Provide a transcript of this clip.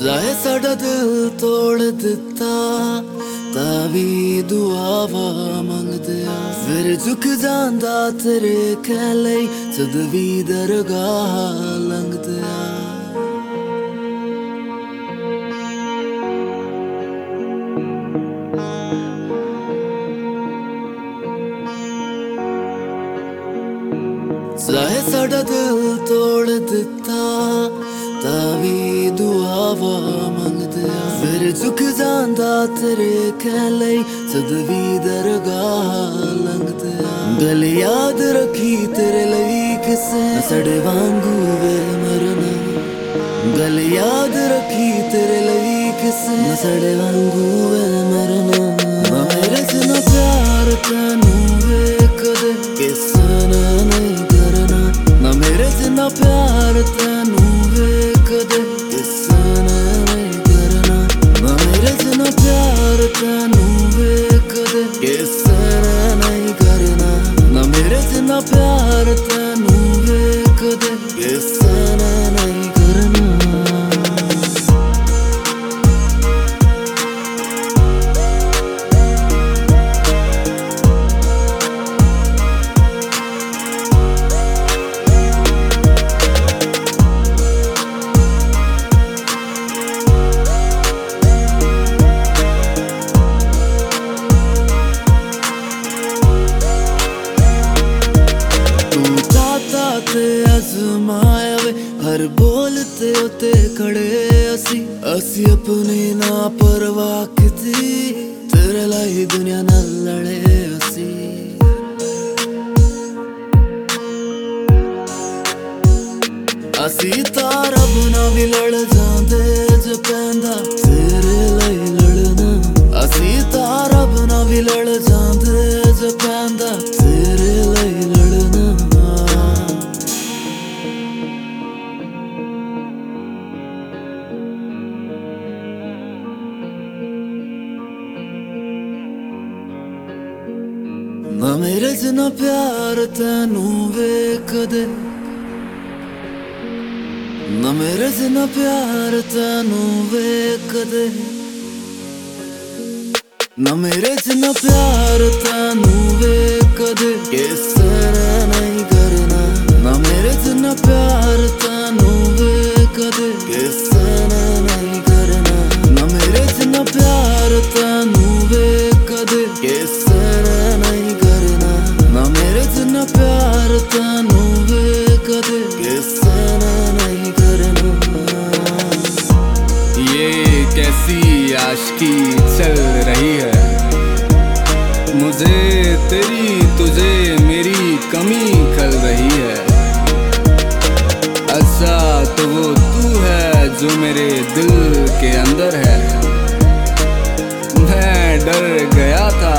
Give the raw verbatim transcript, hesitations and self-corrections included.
जाए साडा दिल तोड़ दिता तावी दुआवा मंगदे फिर झुक जांदा तेरे कहले सदवी दरगाह लंघदे जाए साडा दिल तोड़ दिता तावी दुआवा मंगदे फिर झुक जांदा तेरे कहले सदवी दरगाह लंघदे गल याद रखी तेरे लई किसे सड़े वांगू वे मरना गल याद रखी तेरे लई किसे सड़े वांगू वे मरना ना मेरे से ना प्यार तैनू वे कदे किसे नहीं करना ना मेरे से ना प्यार तैनू वे कदे किसे नहीं करना ना मेरे से ना प्यार तैनू वे कदे किसे नहीं करना ना मेरे से ना प्यार तैनू वे कदे किसे नहीं करना। ते आजमाया वे हर बोलते होते खड़े असी असी अपनी ना परवाह किती तेरे लाई दुनिया ना लड़े असी असी तारा बुना भी लड़ जांदे जो पैंदा तेरे लाई लड़ना असी तारा बुना भी लड़ जांदे जो पैंदा तेरे लाई लड़ना। ना मेरे से ना प्यार तैनू वे कदे ना मेरे से ना प्यार तैनू वे कदे ना मेरे से ना प्यार तैनू वे कदे किसे नहीं करना ना मेरे से ना प्यार तैनू वे कदे किसे नहीं करना ना मेरे से ना प्यार तैनू वे कदे किसे नहीं करना ना मेरे से ना प्यार तैनू वे कदे किसे नहीं करना। ये कैसी आशिकी चल रही है मुझे तेरी तुझे मेरी कमी खल रही है अच्छा तो वो तू है जो मेरे दिल के अंदर है मैं डर गया था